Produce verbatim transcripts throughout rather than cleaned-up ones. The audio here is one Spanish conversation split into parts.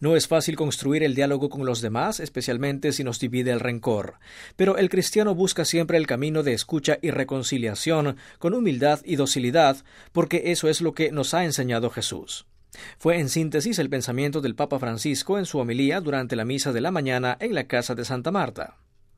No es fácil construir el diálogo con los demás, especialmente si nos divide el rencor, pero el cristiano busca siempre el camino de escucha y reconciliación con humildad y docilidad, porque eso es lo que nos ha enseñado Jesús. Fue en síntesis el pensamiento del Papa Francisco en su homilía durante la misa de la mañana en la casa de Santa Marta.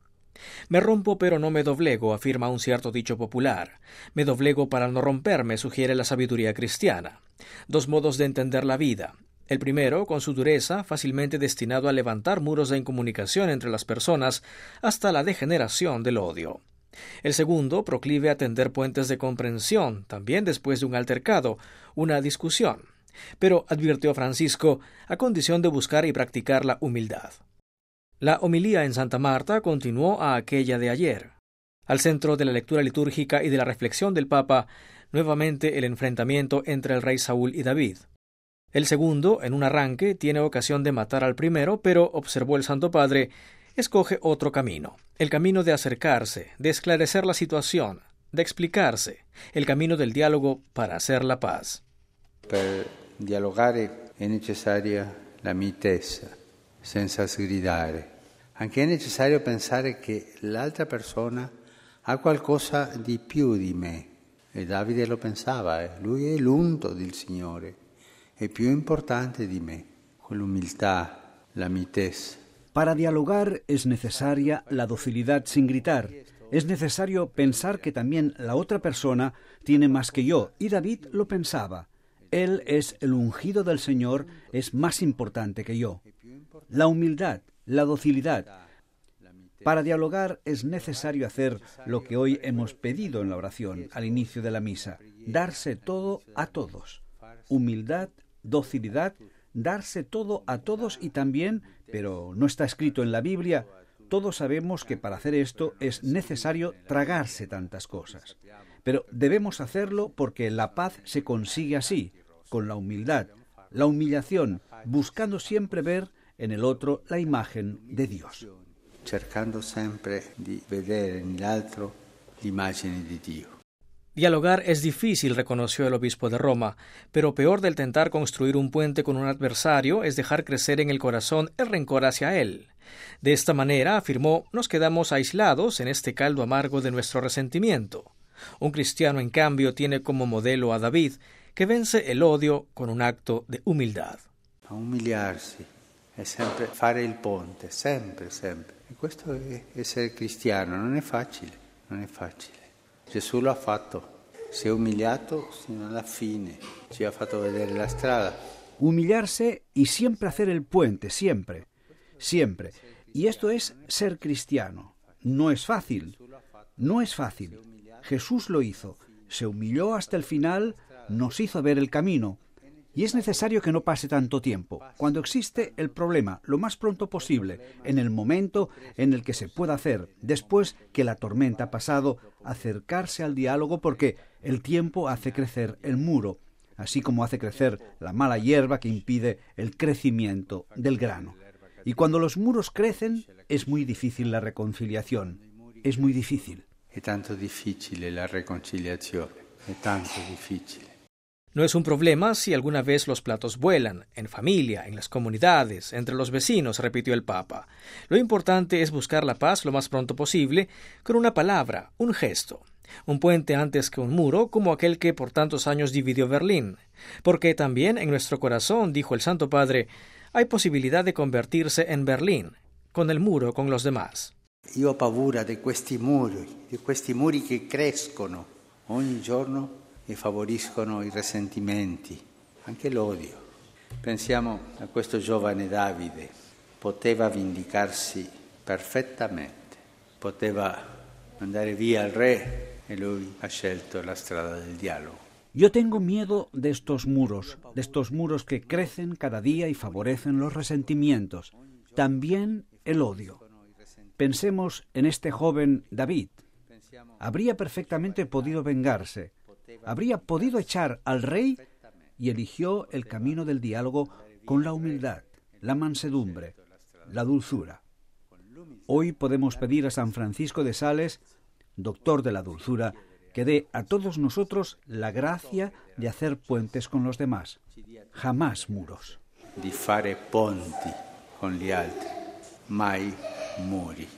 Me rompo pero no me doblego, afirma un cierto dicho popular. Me doblego para no romperme, sugiere la sabiduría cristiana. Dos modos de entender la vida. El primero, con su dureza, fácilmente destinado a levantar muros de incomunicación entre las personas hasta la degeneración del odio. El segundo, proclive a tender puentes de comprensión, también después de un altercado, una discusión. Pero, advirtió Francisco, a condición de buscar y practicar la humildad. La homilía en Santa Marta continuó a aquella de ayer. Al centro de la lectura litúrgica y de la reflexión del Papa, nuevamente el enfrentamiento entre el rey Saúl y David. El segundo, en un arranque, tiene ocasión de matar al primero, pero, observó el Santo Padre, escoge otro camino, el camino de acercarse, de esclarecer la situación, de explicarse, el camino del diálogo para hacer la paz. Per dialogare è necessaria la mitezza, senza sgridare. Anche è necessario pensare che l'altra persona ha qualcosa di più di me. E Davide lo pensava, eh? Lui è l'unto del Signore. È più importante di me, con l'umiltà, la mitezza. Para dialogar es necesaria la docilidad sin gritar. Es necesario pensar que también la otra persona tiene más que yo, y David lo pensaba. Él es el ungido del Señor, es más importante que yo. La humildad, la docilidad. Para dialogar es necesario hacer lo que hoy hemos pedido en la oración al inicio de la misa, darse todo a todos. Humildad, docilidad, darse todo a todos y también, pero no está escrito en la Biblia, todos sabemos que para hacer esto es necesario tragarse tantas cosas. Pero debemos hacerlo porque la paz se consigue así, con la humildad, la humillación, buscando siempre ver en el otro la imagen de Dios. Cercando sempre di vedere nell'altro l'immagine di Dio. Dialogar es difícil, reconoció el obispo de Roma, pero peor del tentar construir un puente con un adversario es dejar crecer en el corazón el rencor hacia él. De esta manera, afirmó, nos quedamos aislados en este caldo amargo de nuestro resentimiento. Un cristiano, en cambio, tiene como modelo a David, que vence el odio con un acto de humildad. A umiliarsi è sempre fare il ponte, sempre, sempre. E questo è essere cristiano, non è facile, non è facile. Gesù lo ha fatto, si è umiliato sino alla fine, ci ha fatto vedere la strada. Humillarse y siempre hacer el puente, siempre, siempre. Y esto es ser cristiano. No es fácil, no es fácil. Jesús lo hizo, se humilló hasta el final, nos hizo ver el camino. Y es necesario que no pase tanto tiempo. Cuando existe el problema, lo más pronto posible, en el momento en el que se pueda hacer, después que la tormenta ha pasado, acercarse al diálogo porque el tiempo hace crecer el muro, así como hace crecer la mala hierba que impide el crecimiento del grano. Y cuando los muros crecen, es muy difícil la reconciliación. Es muy difícil. Es tanto difícil la reconciliación. Es tanto difícil. No es un problema si alguna vez los platos vuelan, en familia, en las comunidades, entre los vecinos, repitió el Papa. Lo importante es buscar la paz lo más pronto posible con una palabra, un gesto. Un puente antes que un muro, como aquel que por tantos años dividió Berlín. Porque también en nuestro corazón, dijo el Santo Padre, hay posibilidad de convertirse en Berlín, con el muro con los demás. Io ho paura di questi muri, di questi muri che crescono ogni giorno e favoriscono i risentimenti, anche l'odio. Pensiamo a questo giovane Davide, poteva vendicarsi perfettamente, poteva andare via al re e lui ha scelto la strada del dialogo. Yo tengo miedo de estos muros, de estos muros que crecen cada día y favorecen los resentimientos, también el odio. Pensemos en este joven David. Habría perfectamente podido vengarse, habría podido echar al rey y eligió el camino del diálogo con la humildad, la mansedumbre, la dulzura. Hoy podemos pedir a San Francisco de Sales, doctor de la dulzura, que dé a todos nosotros la gracia de hacer puentes con los demás, jamás muros. di fare ponti con gli altri, mai muri.